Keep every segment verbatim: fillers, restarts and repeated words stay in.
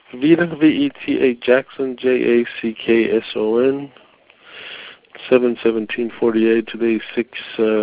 Vita, V E T A Jackson, J A C K S O N, seven seventeen forty-eight. Today is six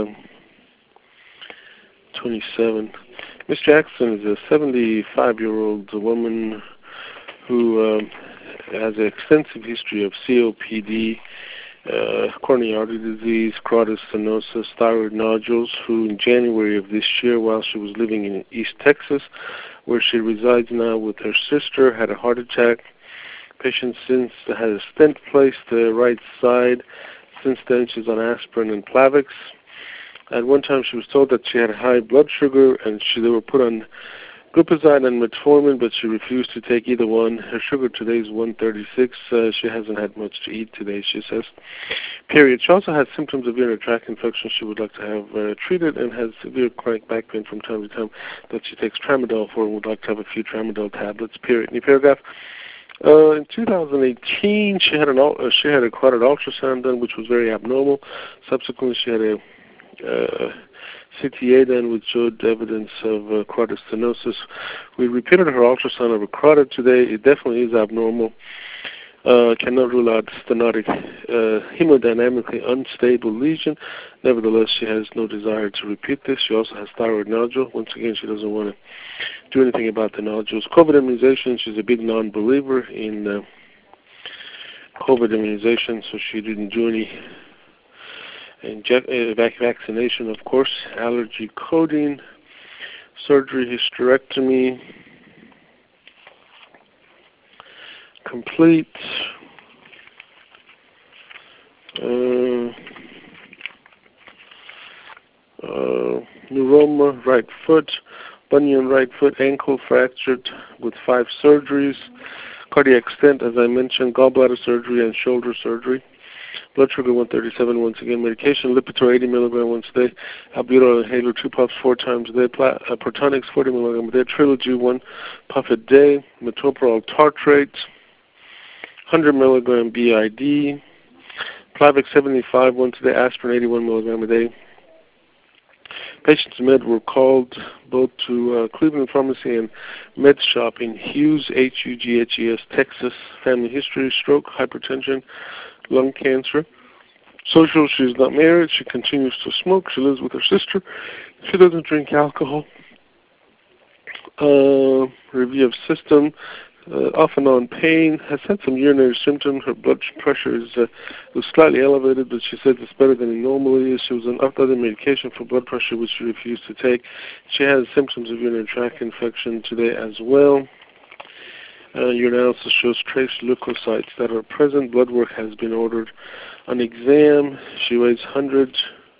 twenty-seven. Miss Jackson is a seventy-five-year-old woman who um, has an extensive history of C O P D, uh, coronary artery disease, carotid stenosis, thyroid nodules, who in January of this year, while she was living in East Texas, where she resides now with her sister, had a heart attack. Patient since had a stent placed the right side. Since then, she's on aspirin and Plavix. At one time, she was told that she had high blood sugar, and she, they were put on glipizide and metformin, but she refused to take either one. Her sugar today is one thirty-six. Uh, she hasn't had much to eat today, she says. Period. She also has symptoms of urinary tract infection she would like to have uh, treated, and has severe chronic back pain from time to time that she takes tramadol for, and would like to have a few tramadol tablets. Period. New paragraph. Uh, in two thousand eighteen, she had an uh, she had a carotid ultrasound done, which was very abnormal. Subsequently, she had a uh, C T A done, which showed evidence of uh, carotid stenosis. We repeated her ultrasound of her carotid today. It definitely is abnormal. Uh, cannot rule out stenotic, uh, hemodynamically unstable lesion. Nevertheless, she has no desire to repeat this. She also has thyroid nodule. Once again, she doesn't want to do anything about the nodules. COVID immunization, she's a big non-believer in uh, COVID immunization, so she didn't do any inject, uh, vac- vaccination, of course. Allergy coding, surgery, hysterectomy, complete. Uh, uh, neuroma, right foot, bunion, right foot, ankle fractured with five surgeries, cardiac stent, as I mentioned, gallbladder surgery and shoulder surgery. Blood sugar one thirty-seven, once again, medication, Lipitor eighty milligrams once a day, albuterol inhaler two puffs four times a day, Pla- uh, Protonix forty milligrams a day, Trilogy one puff a day, metoprolol tartrate, one hundred milligram B I D, Plavix seventy-five once a day, aspirin eighty-one milligrams a day. Patients med were called both to uh, Cleveland Pharmacy and Med Shop in Hughes, H U G H E S, Texas. Family history, stroke, hypertension, lung cancer. Social, she's not married. She continues to smoke. She lives with her sister. She doesn't drink alcohol. Uh, review of system. Uh, off and on pain, has had some urinary symptoms. Her blood pressure is uh, was slightly elevated, but she says it's better than it normally is. She was on other medication for blood pressure, which she refused to take. She has symptoms of urinary tract infection today as well. Uh, urinalysis shows trace leukocytes that are present. Blood work has been ordered. On exam, she weighs one hundred.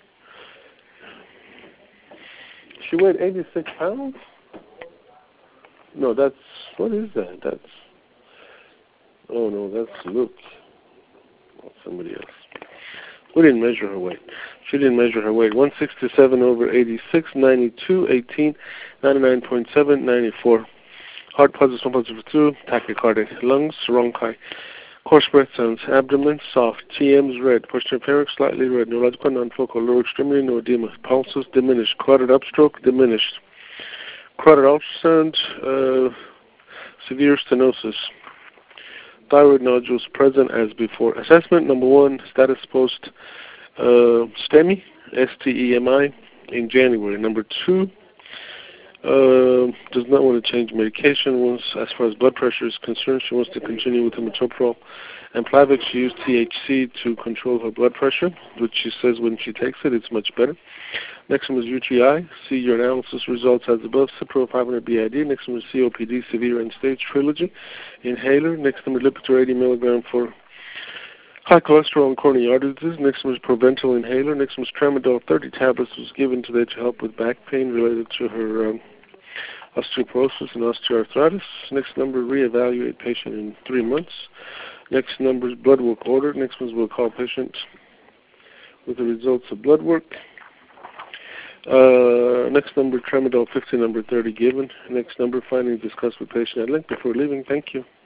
She weighed eighty-six pounds? No, that's, what is that? That's, oh no, that's Luke. Oh, somebody else. We didn't measure her weight. She didn't measure her weight. one sixty-seven over eighty-six, ninety-two, eighteen, ninety-nine point seven, ninety-four. Heart positive, one positive two, tachycardic. Lungs, bronchi. Coarse breath sounds, abdomen, soft. T Ms, red. Posterior pharynx, slightly red. Neurological, non-focal, lower extremity, no edema. Pulses, diminished. Carotid upstroke, diminished. Carotid ultrasound, uh, severe stenosis. Thyroid nodules present as before. Assessment, number one, status post uh, STEMI, S T E M I, in January. Number two, uh, does not want to change medication. Once, as far as blood pressure is concerned, she wants to continue with the metoprolol and Plavix. She used T H C to control her blood pressure, which she says when she takes it, it's much better. Next one was U T I. See your analysis results as above. Cipro five hundred B I D. Next one was C O P D, severe end stage, Trilogy inhaler. Next one was Lipitor eighty milligrams for high cholesterol and coronary artery disease. Next one was Proventil inhaler. Next one was Tramadol thirty tablets was given today to help with back pain related to her um, osteoporosis and osteoarthritis. Next number, reevaluate patient in three months. Next number is blood work ordered. Next ones will call patient with the results of blood work. Uh, next number, Tramadol fifty, number thirty given. Next number, findings discussed with patient at length before leaving. Thank you.